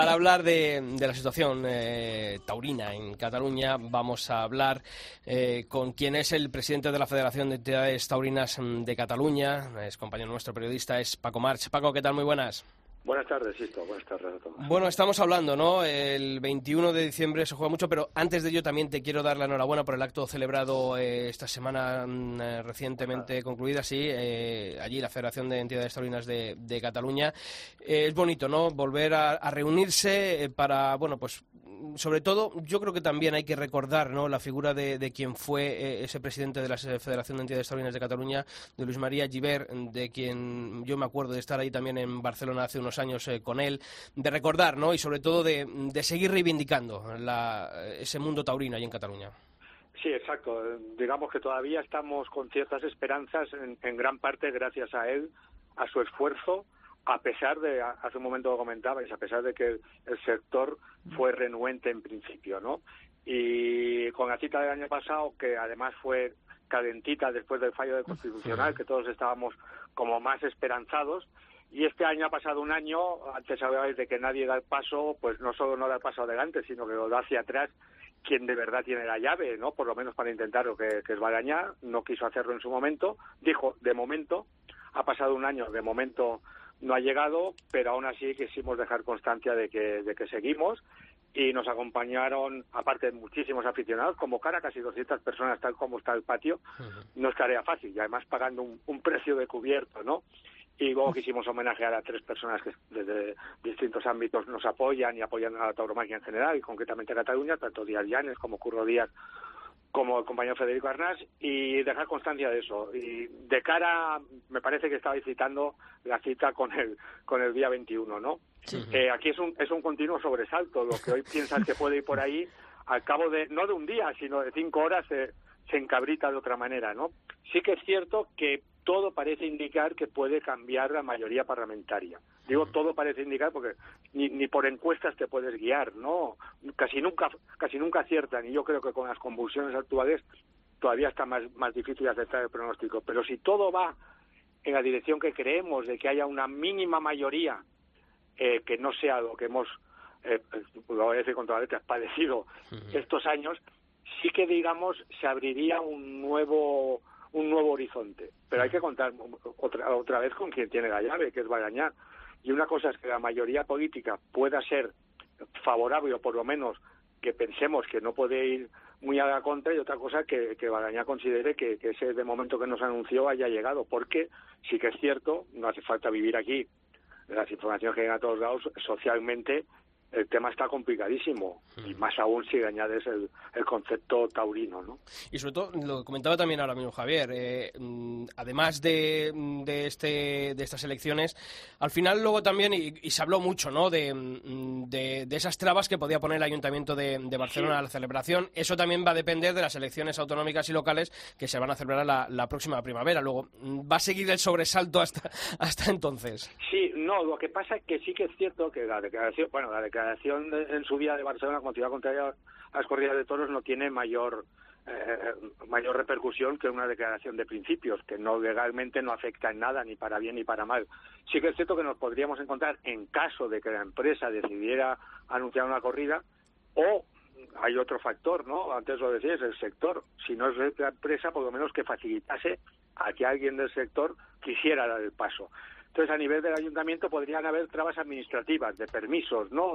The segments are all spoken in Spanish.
Para hablar de la situación taurina en Cataluña, vamos a hablar con quien es el presidente de la Federación de Entidades Taurinas de Cataluña, es compañero nuestro periodista, es Paco March. Paco, ¿qué tal? Muy buenas. Buenas tardes, Sisto. Buenas tardes a todos. Bueno, estamos hablando, ¿no? El 21 de diciembre se juega mucho, pero antes de ello también te quiero dar la enhorabuena por el acto celebrado esta semana recientemente concluida, sí, allí la Federación de Entidades Taurinas de Cataluña. Es bonito, ¿no? Volver a reunirse para, bueno, pues sobre todo yo creo que también hay que recordar, ¿no?, la figura de quien fue ese presidente de la Federación de Entidades Taurinas de Cataluña, de Luis María Gibert, de quien yo me acuerdo de estar ahí también en Barcelona hace unos años con él, de recordar, ¿no?, y sobre todo de seguir reivindicando ese mundo taurino ahí en Cataluña. Sí, exacto. Digamos que todavía estamos con ciertas esperanzas, en gran parte gracias a él, a su esfuerzo, a pesar de, hace un momento lo comentabais, a pesar de que el sector fue renuente en principio, ¿no? Y con la cita del año pasado, que además fue calentita después del fallo del Constitucional, que todos estábamos como más esperanzados, y este año ha pasado un año, antes hablabais de que nadie da el paso, pues no solo no da el paso adelante, sino que lo da hacia atrás quien de verdad tiene la llave, ¿no? Por lo menos para intentarlo, que es Balañá, no quiso hacerlo en su momento, dijo, de momento, ha pasado un año, de momento no ha llegado, pero aún así quisimos dejar constancia de que seguimos, y nos acompañaron, aparte de muchísimos aficionados, convocar a casi 200 personas tal como está el patio, no es tarea fácil, y además pagando un precio de cubierto, ¿no? Y luego quisimos homenajear a 3 personas que desde distintos ámbitos nos apoyan y apoyan a la tauromaquia en general, y concretamente a Cataluña, tanto Díaz Llanes como Curro Díaz, como el compañero Federico Arnás, y dejar constancia de eso. Y de cara, me parece que estabais citando la cita con el día 21, ¿no? Sí. Aquí es un continuo sobresalto. Lo que hoy piensas que puede ir por ahí, al cabo de, no de un día, sino de 5 horas, se encabrita de otra manera, ¿no? Sí que es cierto que todo parece indicar que puede cambiar la mayoría parlamentaria. Digo, todo parece indicar porque ni por encuestas te puedes guiar, ¿no? Casi nunca aciertan, y yo creo que con las convulsiones actuales todavía está más difícil aceptar el pronóstico. Pero si todo va en la dirección que creemos, de que haya una mínima mayoría que no sea lo que hemos, lo voy a decir con todas las letras, padecido estos años, sí que, digamos, se abriría un nuevo horizonte. Pero hay que contar otra vez con quien tiene la llave, que es Balañá. Y una cosa es que la mayoría política pueda ser favorable, o por lo menos que pensemos que no puede ir muy a la contra, y otra cosa que Balañá considere que ese de momento que nos anunció haya llegado. Porque sí que es cierto, no hace falta vivir aquí, las informaciones que llegan a todos lados, socialmente el tema está complicadísimo, y más aún si añades el concepto taurino, ¿no? Y sobre todo, lo comentaba también ahora mismo Javier, además de estas elecciones, al final luego también, y se habló mucho, ¿no?, de esas trabas que podía poner el Ayuntamiento de Barcelona a la celebración. Eso también va a depender de las elecciones autonómicas y locales que se van a celebrar la próxima primavera. Luego, ¿va a seguir el sobresalto hasta entonces? Sí, no, lo que pasa es que sí que es cierto que la declaración en su día de Barcelona como ciudad contraria a las corridas de toros no tiene mayor repercusión que una declaración de principios, que no legalmente no afecta en nada, ni para bien ni para mal. Sí que es cierto que nos podríamos encontrar, en caso de que la empresa decidiera anunciar una corrida, o hay otro factor, ¿no? Antes lo decías, el sector. Si no es la empresa, por lo menos que facilitase a que alguien del sector quisiera dar el paso. Entonces, a nivel del ayuntamiento podrían haber trabas administrativas, de permisos, ¿no?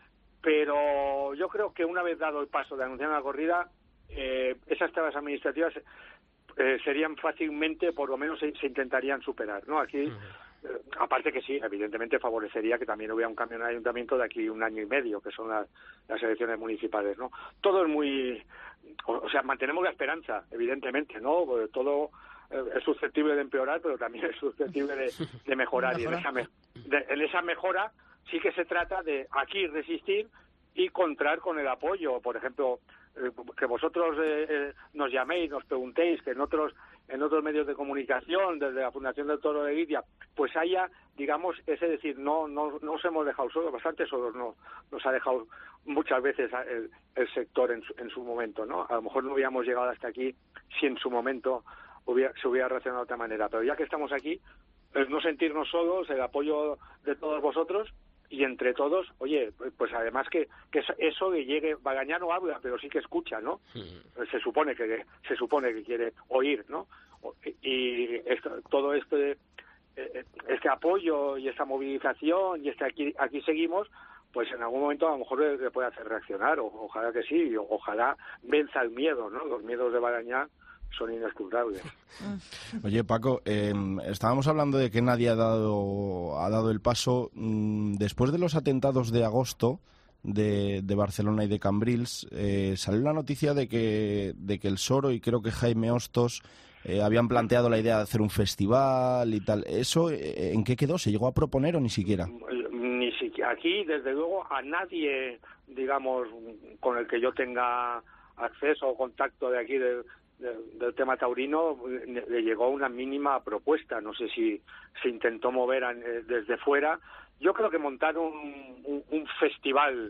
Pero yo creo que una vez dado el paso de anunciar una corrida, esas trabas administrativas serían fácilmente, por lo menos se intentarían superar, ¿no? Aquí, aparte que sí, evidentemente favorecería que también hubiera un cambio en el ayuntamiento de aquí 1 año y medio, que son las elecciones municipales, ¿no? Todo es muy... O sea, mantenemos la esperanza, evidentemente, ¿no? Porque todo es susceptible de empeorar, pero también es susceptible de mejorar. Y en esa mejora sí que se trata de aquí resistir y contar con el apoyo. Por ejemplo, que vosotros nos llaméis, nos preguntéis, que en otros medios de comunicación, desde la Fundación del Toro de Lidia, pues haya, digamos, ese decir, no nos hemos dejado solos, bastante solos nos ha dejado muchas veces el sector en su momento, ¿no? A lo mejor no hubiéramos llegado hasta aquí si en su momento se hubiera reaccionado de otra manera. Pero ya que estamos aquí, no sentirnos solos, el apoyo de todos vosotros, y entre todos, oye, pues además que eso de llegue, Bagañá no habla, pero sí que escucha, ¿no? Se supone que quiere oír, ¿no? Y todo este apoyo y esta movilización y aquí seguimos, pues en algún momento a lo mejor le puede hacer reaccionar, ojalá que sí, ojalá venza el miedo, ¿no? Los miedos de Bagañá son inescrutables. Oye, Paco, estábamos hablando de que nadie ha dado el paso. Después de los atentados de agosto de Barcelona y de Cambrils, salió la noticia de que el Soro y creo que Jaime Hostos habían planteado la idea de hacer un festival y tal. ¿Eso en qué quedó? ¿Se llegó a proponer o ni siquiera? Ni siquiera. Aquí, desde luego, a nadie, digamos, con el que yo tenga acceso o contacto de aquí del tema taurino, le llegó una mínima propuesta. No sé si se intentó mover desde fuera. Yo creo que montar un festival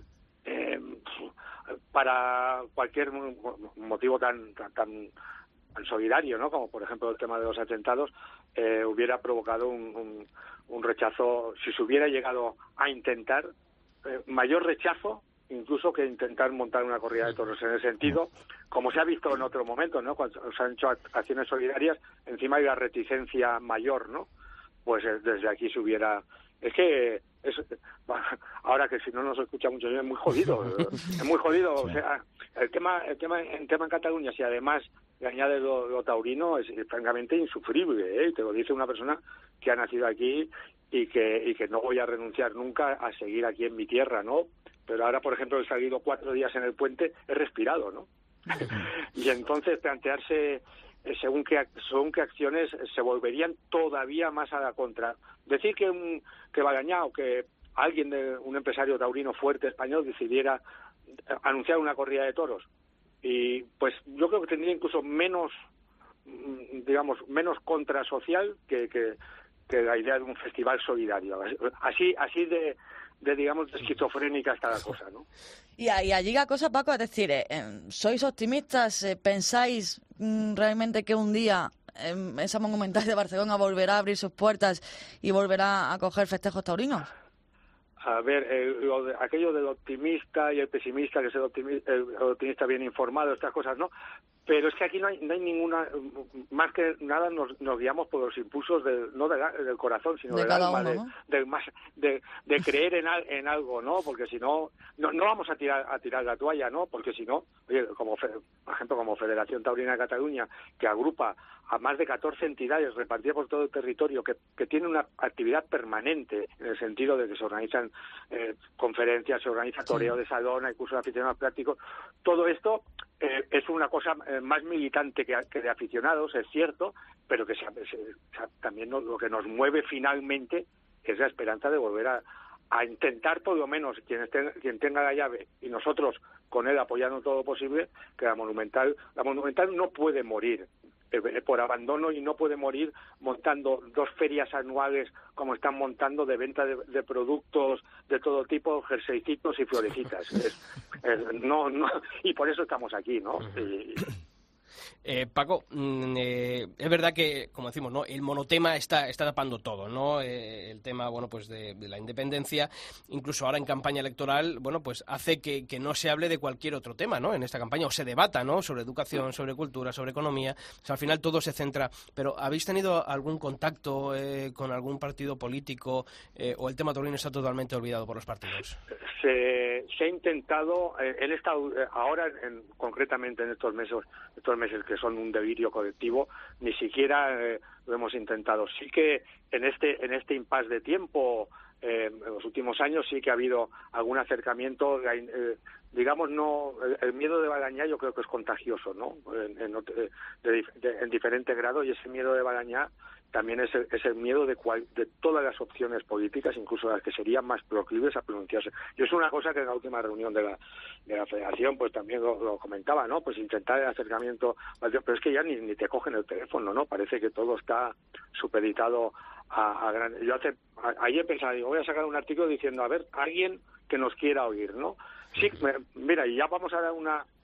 para cualquier motivo tan solidario, ¿no? Como por ejemplo el tema de los atentados, hubiera provocado un rechazo, si se hubiera llegado a intentar, mayor rechazo incluso que intentar montar una corrida de toros, en el sentido, como se ha visto en otro momento, ¿no? Cuando se han hecho acciones solidarias, encima hay la reticencia mayor, ¿no? Pues desde aquí se hubiera... Es que ahora que si no nos escucha mucho, es muy jodido, es muy jodido. Sí. O sea, el tema en Cataluña, si además le añade lo taurino, es francamente insufrible, ¿eh? Te lo dice una persona que ha nacido aquí y que no voy a renunciar nunca a seguir aquí en mi tierra, ¿no? Pero ahora, por ejemplo, he salido 4 días en el puente, he respirado, ¿no? Y entonces plantearse según qué acciones se volverían todavía más a la contra. Decir que Bagañá o que alguien un empresario taurino fuerte español decidiera anunciar una corrida de toros, y pues yo creo que tendría incluso menos contrasocial que la idea de un festival solidario. Así de esquizofrénica está la cosa, ¿no? Y allí la cosa, Paco, es decir, ¿sois optimistas? ¿Pensáis realmente que un día esa Monumental de Barcelona volverá a abrir sus puertas y volverá a acoger festejos taurinos? A ver, aquello del optimista y el pesimista, que es el optimista bien informado, estas cosas, ¿no? Pero es que aquí no hay ninguna, más que nada nos guiamos por los impulsos no del corazón, sino del alma, ¿no? de creer en algo, ¿no? Porque si no vamos a tirar la toalla, ¿no? Porque si no, oye, por ejemplo, como Federación Taurina de Cataluña, que agrupa a más de 14 entidades repartidas por todo el territorio, que tiene una actividad permanente, en el sentido de que se organizan conferencias, se organiza toreo de salón, hay cursos de aficionados prácticos, todo esto es una cosa más militante que de aficionados, es cierto, pero que también lo que nos mueve finalmente es la esperanza de volver a intentar, por lo menos, quien tenga la llave, y nosotros con él apoyando todo lo posible, que la Monumental no puede morir por abandono, y no puede morir montando 2 ferias anuales como están montando de venta de productos de todo tipo, jerseycitos y florecitas. No, y por eso estamos aquí, ¿no? Paco, es verdad que, como decimos, ¿no? El monotema está tapando todo, ¿no? El tema, bueno, pues de la independencia, incluso ahora en campaña electoral, bueno, pues hace que no se hable de cualquier otro tema, ¿no? En esta campaña, o se debata, ¿no? Sobre educación, sobre cultura, sobre economía. O sea, al final todo se centra. Pero ¿habéis tenido algún contacto con algún partido político o el tema taurino está totalmente olvidado por los partidos? Se ha intentado ahora concretamente en estos meses que son un delirio colectivo, ni siquiera lo hemos intentado. Sí que en este impasse de tiempo, en los últimos años sí que ha habido algún acercamiento, digamos, no, el miedo de Bagañá yo creo que es contagioso, ¿no? En diferente grado, y ese miedo de Bagañá también es el miedo de todas las opciones políticas, incluso las que serían más proclives a pronunciarse. Y es una cosa que en la última reunión de la Federación pues también lo comentaba, ¿no? Pues intentar el acercamiento, pero es que ya ni te cogen el teléfono, ¿no? Parece que todo está supeditado a gran... Yo ayer pensaba, digo, voy a sacar un artículo diciendo, a ver, alguien que nos quiera oír, ¿no? Sí, mira, y ya vamos a dar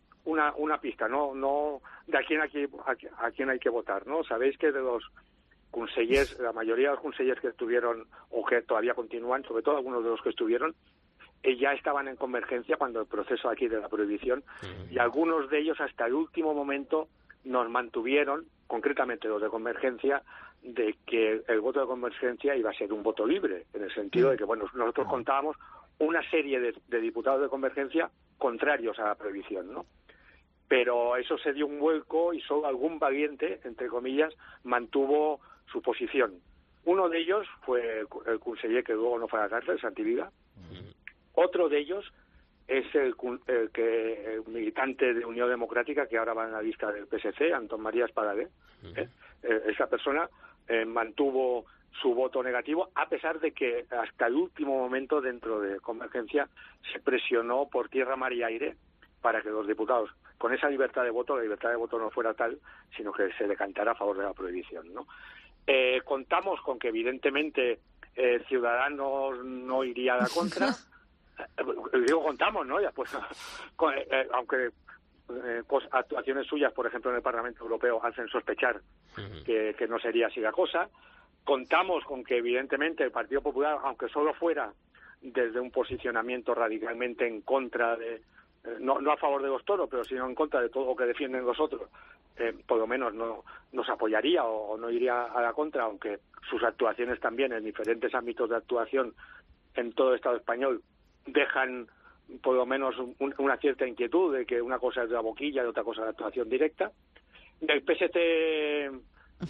una pista, no de a quién hay que votar, ¿no? Sabéis que de los consellers, la mayoría de los consellers que estuvieron o que todavía continúan, sobre todo algunos de los que estuvieron, ya estaban en Convergencia cuando el proceso aquí de la prohibición, y algunos de ellos hasta el último momento nos mantuvieron, concretamente los de Convergencia, de que el voto de Convergencia iba a ser un voto libre, en el sentido de que, bueno, nosotros contábamos una serie de diputados de Convergencia contrarios a la prohibición, ¿no? Pero eso se dio un vuelco y solo algún valiente, entre comillas, mantuvo su posición. Uno de ellos fue el conseller que luego no fue a la cárcel, Santiviga. Otro de ellos es el militante de Unión Democrática, que ahora va en la lista del PSC, Antón María Espadaler. Esa persona mantuvo su voto negativo, a pesar de que hasta el último momento dentro de Convergencia se presionó por tierra, mar y aire para que los diputados, con esa libertad de voto, la libertad de voto no fuera tal, sino que se decantara a favor de la prohibición, ¿no? Contamos con que evidentemente Ciudadanos no iría a la contra. Digo contamos, ¿no? Ya, pues, aunque actuaciones suyas, por ejemplo, en el Parlamento Europeo hacen sospechar que no sería así la cosa. Contamos con que evidentemente el Partido Popular, aunque solo fuera desde un posicionamiento radicalmente en contra de, no a favor de los toros, pero sino en contra de todo lo que defienden los otros, por lo menos no nos apoyaría o no iría a la contra, aunque sus actuaciones también en diferentes ámbitos de actuación en todo el Estado español dejan por lo menos una cierta inquietud de que una cosa es de la boquilla y otra cosa es la actuación directa. Del PST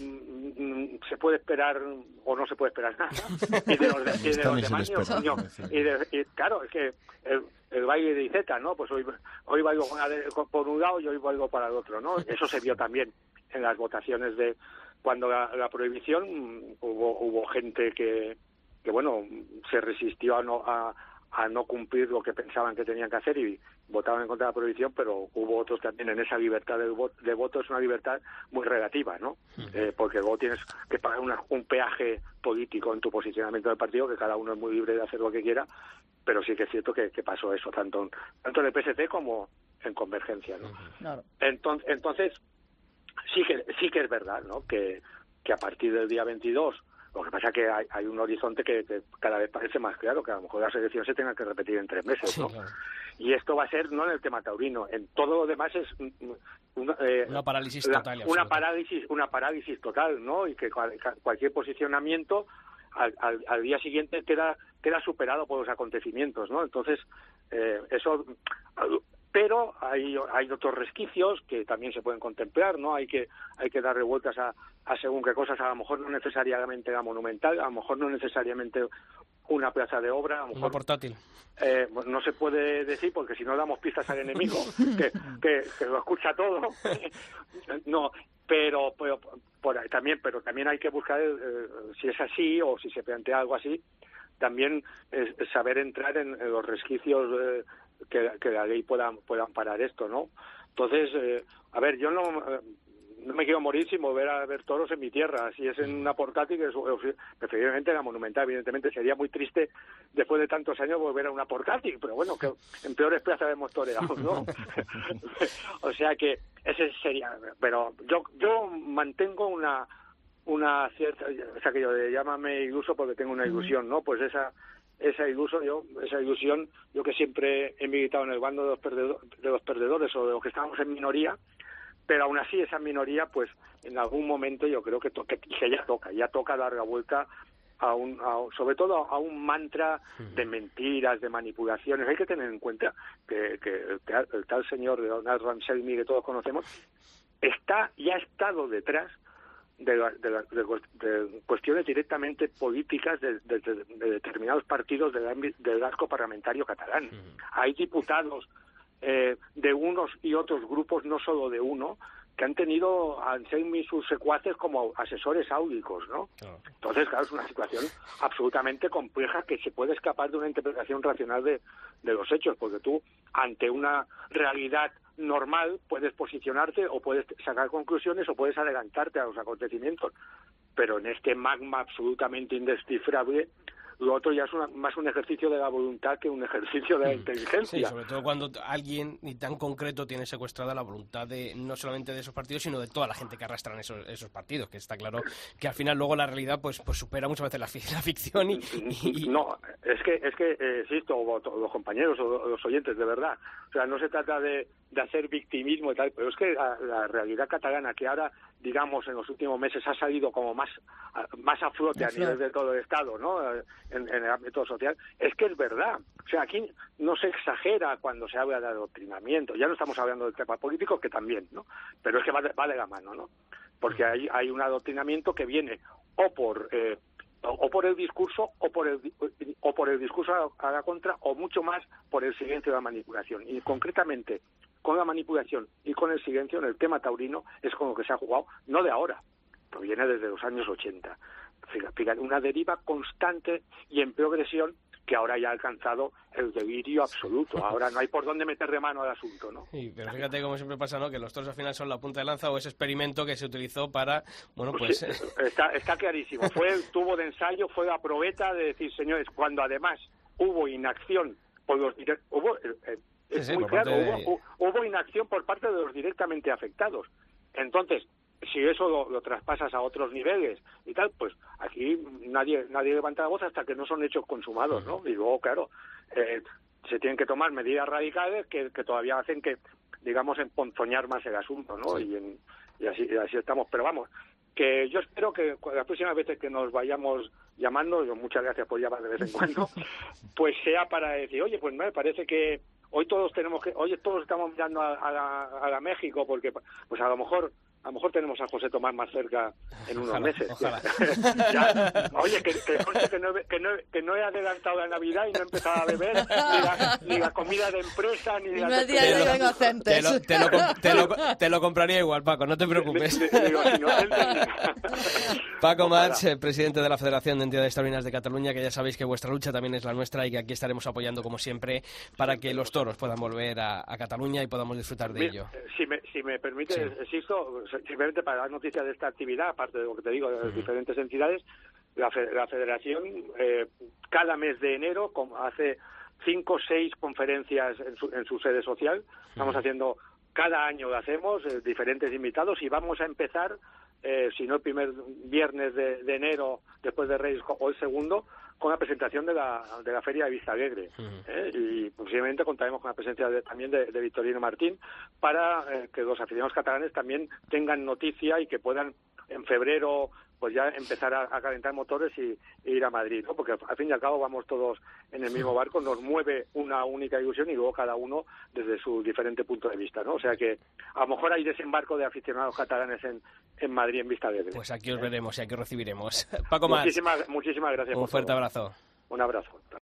se puede esperar o no se puede esperar nada, y de los demás claro, es que el baile de Iceta, ¿no? Pues hoy bailo por un lado y hoy bailo para el otro, ¿no? Eso se vio también en las votaciones de cuando la prohibición hubo gente que bueno, se resistió a no cumplir lo que pensaban que tenían que hacer y votaban en contra de la prohibición, pero hubo otros también en esa libertad de voto. Es una libertad muy relativa, ¿no? Porque luego tienes que pagar un peaje político en tu posicionamiento del partido, que cada uno es muy libre de hacer lo que quiera, pero sí que es cierto que pasó eso, tanto en el PSC como en Convergencia, ¿no? Claro. Entonces sí que es verdad, ¿no? Que a partir del día 22, lo que pasa es que hay un horizonte que cada vez parece más claro, que a lo mejor las elecciones se tengan que repetir en 3 meses, ¿no? Sí, claro. Y esto va a ser no en el tema taurino, en todo lo demás es una parálisis total. Una parálisis total, ¿no? Y que cualquier posicionamiento al día siguiente queda superado por los acontecimios, ¿no? Entonces, eso... Pero hay otros resquicios que también se pueden contemplar, ¿no? Hay que darle vueltas a según qué cosas, a lo mejor no necesariamente la monumental, a lo mejor no necesariamente una plaza de obra, a lo mejor... Una portátil. No se puede decir, porque si no damos pistas al enemigo, que lo escucha todo. No, pero también hay que buscar, si es así o si se plantea algo así, también saber entrar en los resquicios que la ley pueda parar esto, ¿no? Entonces, a ver, yo no me quiero morir sin volver a ver toros en mi tierra. Si es en una portátil, preferiblemente en la monumental. Evidentemente sería muy triste después de tantos años volver a una portátil, pero bueno, que en peores plazas hemos toreado, ¿no? O sea que ese sería... Pero yo mantengo una cierta... O sea, que yo llámame iluso porque tengo una ilusión, ¿no? Pues esa ilusión, yo que siempre he militado en el bando de los perdedores o de los que estábamos en minoría, pero aún así esa minoría, pues en algún momento yo creo que ya toca dar la vuelta sobre todo a un mantra de mentiras, de manipulaciones. Hay que tener en cuenta que el tal señor Donald Rumsfeld que todos conocemos ya ha estado detrás de cuestiones directamente políticas de determinados partidos del arco parlamentario catalán. Hay diputados de unos y otros grupos, no solo de uno, que han tenido a Anselmi y sus secuaces como asesores áulicos, ¿no? Entonces, claro, es una situación absolutamente compleja que se puede escapar de una interpretación racional de los hechos, porque tú, ante una realidad normal, puedes posicionarte o puedes sacar conclusiones o puedes adelantarte a los acontecimientos, pero en este magma absolutamente indescifrable lo otro ya es más un ejercicio de la voluntad que un ejercicio de la inteligencia. Sí, sobre todo cuando alguien ni tan concreto tiene secuestrada la voluntad de no solamente de esos partidos, sino de toda la gente que arrastran esos partidos, que está claro que al final luego la realidad pues supera muchas veces la ficción y... No, es que insisto, los compañeros o los oyentes, de verdad, o sea, no se trata de hacer victimismo y tal, pero es que la realidad catalana, que ahora, digamos, en los últimos meses ha salido como más a flote a nivel de todo el Estado, ¿no?, en el ámbito social, es que es verdad. O sea, aquí no se exagera cuando se habla de adoctrinamiento. Ya no estamos hablando del tema político, que también, ¿no?, pero es que va de la mano, ¿no?, porque hay un adoctrinamiento que viene o por el discurso o por el discurso a la contra, o mucho más por el silencio de la manipulación. Y concretamente con la manipulación y con el silencio en el tema taurino es con lo que se ha jugado, no de ahora, proviene desde los años 80. Fíjate, una deriva constante y en progresión que ahora ya ha alcanzado el delirio absoluto. Ahora no hay por dónde meterle mano al asunto, ¿no? Sí, pero fíjate como siempre pasa, ¿no?, que los toros al final son la punta de lanza o ese experimento que se utilizó para, bueno, pues... Sí, está clarísimo. Fue el tubo de ensayo, fue la probeta de decir, señores, cuando además hubo inacción por los hubo inacción por parte de los directamente afectados. Entonces, si eso lo traspasas a otros niveles y tal, pues aquí nadie levanta la voz hasta que no son hechos consumados, ¿no? Y luego, claro, se tienen que tomar medidas radicales que todavía hacen que, digamos, emponzoñar más el asunto, ¿no? Sí. Y así estamos. Pero vamos, que yo espero que las próximas veces que nos vayamos llamando, muchas gracias por llamar de vez en cuando, pues sea para decir, oye, pues me parece que hoy todos estamos mirando a la México, porque pues a lo mejor tenemos a José Tomás más cerca en unos meses. Ojalá. Ya, oye, que no he adelantado la Navidad y no he empezado a beber ni la comida de empresa ni la... Te lo compraría igual, Paco, no te preocupes. Paco March, presidente de la Federación de Entidades Taurinas de Cataluña, que ya sabéis que vuestra lucha también es la nuestra y que aquí estaremos apoyando como siempre para que los toros puedan volver a Cataluña y podamos disfrutar de ello. Si me permite, insisto, simplemente para dar noticias de esta actividad, aparte de lo que te digo, de las diferentes entidades, la Federación cada mes de enero hace 5 o 6 conferencias en su sede social. Estamos haciendo, cada año lo hacemos, diferentes invitados, y vamos a empezar, si no el primer viernes de enero, después de Reyes, o el segundo, con la presentación de la Feria de Vistalegre. Y posiblemente contaremos con la presencia también de Victorino Martín, para que los aficionados catalanes también tengan noticia y que puedan en febrero pues ya empezar a calentar motores y ir a Madrid, ¿no? Porque al fin y al cabo vamos todos en el mismo barco, nos mueve una única ilusión y luego cada uno desde su diferente punto de vista, ¿no? O sea que a lo mejor hay desembarco de aficionados catalanes en Madrid en Vistalegre. Pues aquí os veremos y aquí os recibiremos. Paco March, muchísimas gracias. Un fuerte abrazo. Un abrazo.